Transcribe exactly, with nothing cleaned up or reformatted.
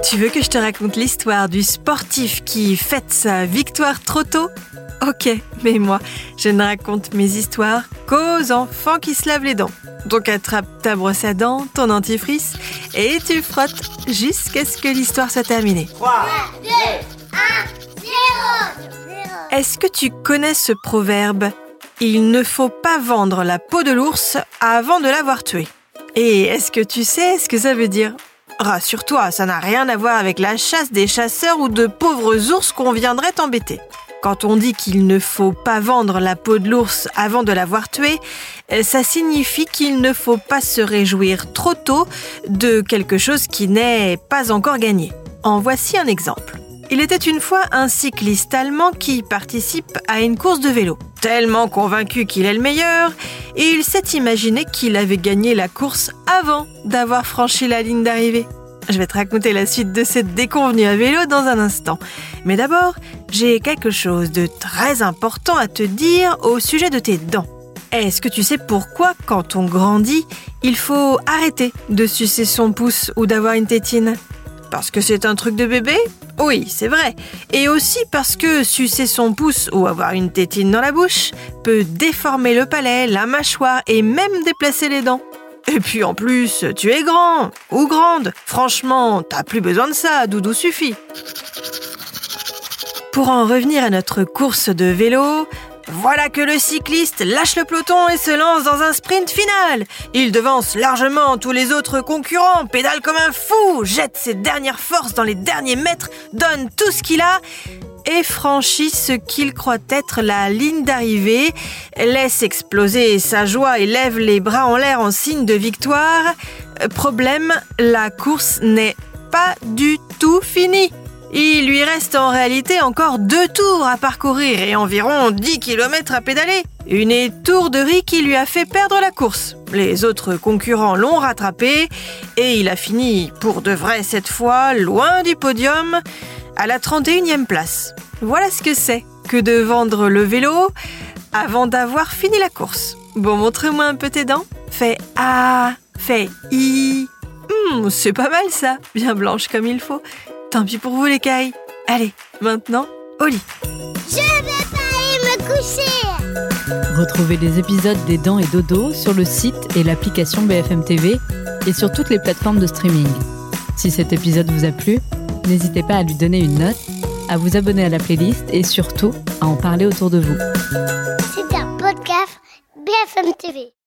Tu veux que je te raconte l'histoire du sportif qui fête sa victoire trop tôt ? Ok, mais moi, je ne raconte mes histoires qu'aux enfants qui se lavent les dents. Donc attrape ta brosse à dents, ton dentifrice et tu frottes jusqu'à ce que l'histoire soit terminée. trois, deux, un, zéro. Est-ce que tu connais ce proverbe ? Il ne faut pas vendre la peau de l'ours avant de l'avoir tué. Et est-ce que tu sais ce que ça veut dire ? Rassure-toi, ça n'a rien à voir avec la chasse des chasseurs ou de pauvres ours qu'on viendrait embêter. Quand on dit qu'il ne faut pas vendre la peau de l'ours avant de l'avoir tué, ça signifie qu'il ne faut pas se réjouir trop tôt de quelque chose qui n'est pas encore gagné. En voici un exemple. Il était une fois un cycliste allemand qui participe à une course de vélo. Tellement convaincu qu'il est le meilleur, il s'est imaginé qu'il avait gagné la course avant d'avoir franchi la ligne d'arrivée. Je vais te raconter la suite de cette déconvenue à vélo dans un instant. Mais d'abord, j'ai quelque chose de très important à te dire au sujet de tes dents. Est-ce que tu sais pourquoi, quand on grandit, il faut arrêter de sucer son pouce ou d'avoir une tétine ? Parce que c'est un truc de bébé ? Oui, c'est vrai. Et aussi parce que sucer son pouce ou avoir une tétine dans la bouche peut déformer le palais, la mâchoire et même déplacer les dents. Et puis en plus, tu es grand ou grande. Franchement, t'as plus besoin de ça, doudou suffit. Pour en revenir à notre course de vélo, voilà que le cycliste lâche le peloton et se lance dans un sprint final. Il devance largement tous les autres concurrents, pédale comme un fou, jette ses dernières forces dans les derniers mètres, donne tout ce qu'il a et franchit ce qu'il croit être la ligne d'arrivée, laisse exploser sa joie et lève les bras en l'air en signe de victoire. Problème, la course n'est pas du tout finie. Il lui reste en réalité encore deux tours à parcourir et environ dix kilomètres à pédaler. Une étourderie qui lui a fait perdre la course. Les autres concurrents l'ont rattrapé et il a fini, pour de vrai cette fois, loin du podium, à la trente et unième place. Voilà ce que c'est que de vendre le vélo avant d'avoir fini la course. Bon, montre-moi un peu tes dents. Fais A, fais I. Hum, c'est pas mal ça, bien blanche comme il faut. Tant pis pour vous les cailles. Allez, maintenant, au lit. Je vais pas aller me coucher. Retrouvez les épisodes des Dents et Dodo sur le site et l'application B F M T V et sur toutes les plateformes de streaming. Si cet épisode vous a plu, n'hésitez pas à lui donner une note, à vous abonner à la playlist et surtout à en parler autour de vous. C'est un podcast B F M T V.